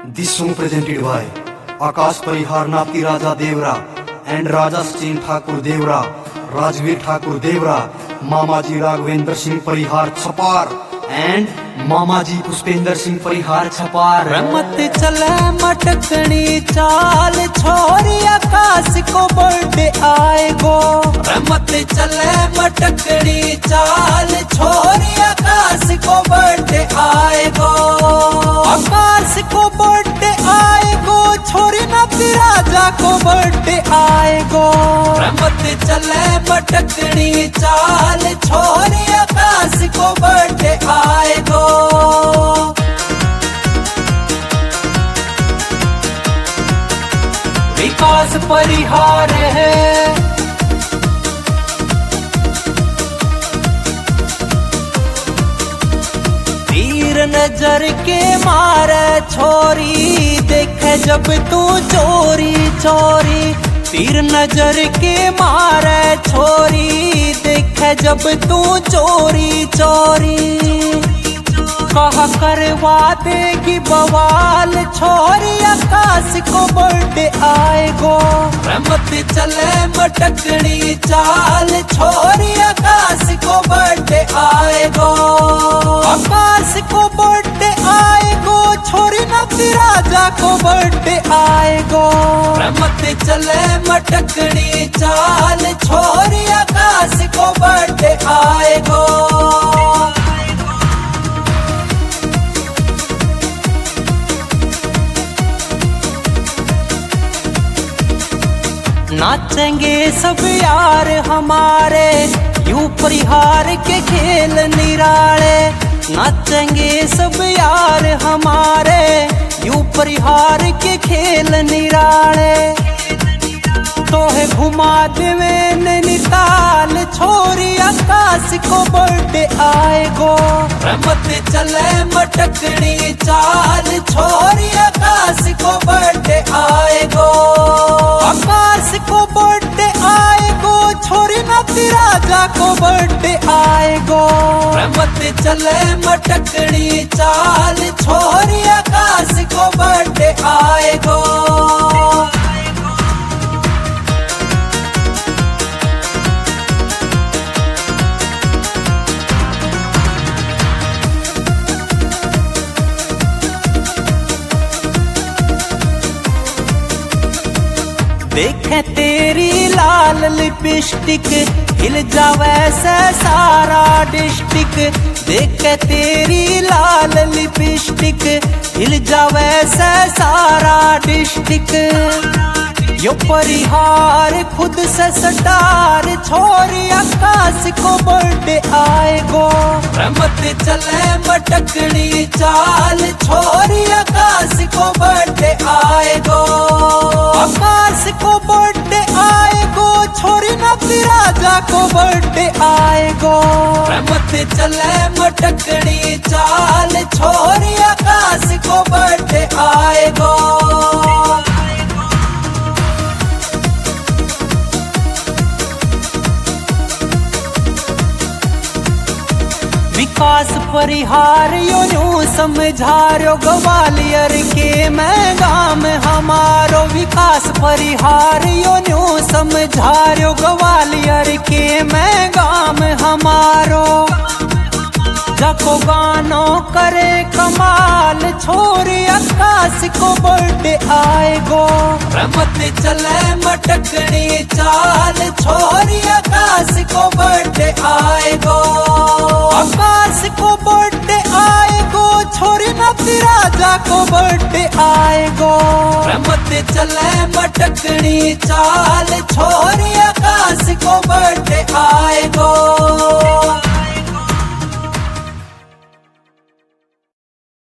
This song presented by Akash Parihar Napti Raja Devra and Raja Sachin Thakur Devra, Rajveer Thakur Devra, Mamaji Raghavendra Singh Parihar Chapar and Mamaji Puspender Singh Parihar Chapar। रमत चले मटकनी चाल छोरी आकाश को birthday आएगो। रमत चले मटकनी चाल छोरी आकाश को बर्थडे आएगो। आकाश को बर्थडे आएगो, छोरी नबी राजा को बर्थडे आएगो। रमत चले मटकनी चाल छोरी आकाश को बर्थडे आएगो। विकास परिहार है तीर नजर के मारे छोरी, देखे जब तू चोरी चोरी। तीर नजर के मारे छोरी, देखे जब तू चोरी चोरी। कहा करवा देगी बवाल छोरी आकाश को बर्थडे आएगो। रमत चले मटकनी चाल छोरी आकाश को बर्थडे आएगो। आकाश को बर्थडे आएगो, छोरी नबी राजा को बर्थडे आएगो। रमत चले मटकनी चाल छोरी आकाश को बर्थडे आएगो। नाचेंगे सब यार हमारे, यूं परिहार के खेल निराले। नाचेंगे सब यार हमारे, यूं परिहार के खेल निराले। तोहे घुमा देवे नैनीताल छोरी आकाश को बर्थडे आएगो। रमत चले मटकनी चाल छोरी आकाश को बर्थडे आएगो। आकाश को बर्थडे आएगो, छोरी नबी राजा को बर्थडे आएगो। रमत चले मटकनी चाल छोरी आकाश को बर्थडे आएगो। देखे तेरी लाल लिपस्टिक, हिल जावे से सारा डिस्ट्रिक्ट। देखे तेरी लाल लिपस्टिक, हिल जावे से सारा डिस्ट्रिक्ट। यो परिहार खुद से स्टार छोरी आकाश को बर्थडे आएगो। रमत चले मटकनी चाल छोरी आकाश को बर्थडे आएगो। आकाश को बर्थडे आएगो, छोरी नबी राजा को बर्थडे आएगो। रमत चले मटकनी चाल छोरी आकाश को बर्थडे आएगो। विकास परिहार यूं समझारो, ग्वालियर के मैं गाम हमारो। विकास परिहार यूं समझारो, ग्वालियर के मैं गाम हमारो। जाको गानो करे कमाल छोरी आकाश को बर्थडे आएगो। रमत चले मटकनी चाल छोरी आकाश को बर्थडे आएगो। आकाश को बर्थडे आएगो, छोरी नबी राजा को बर्थडे आएगो। रमत चले मटकनी चाल छोरी आकाश को बर्थडे आएगो।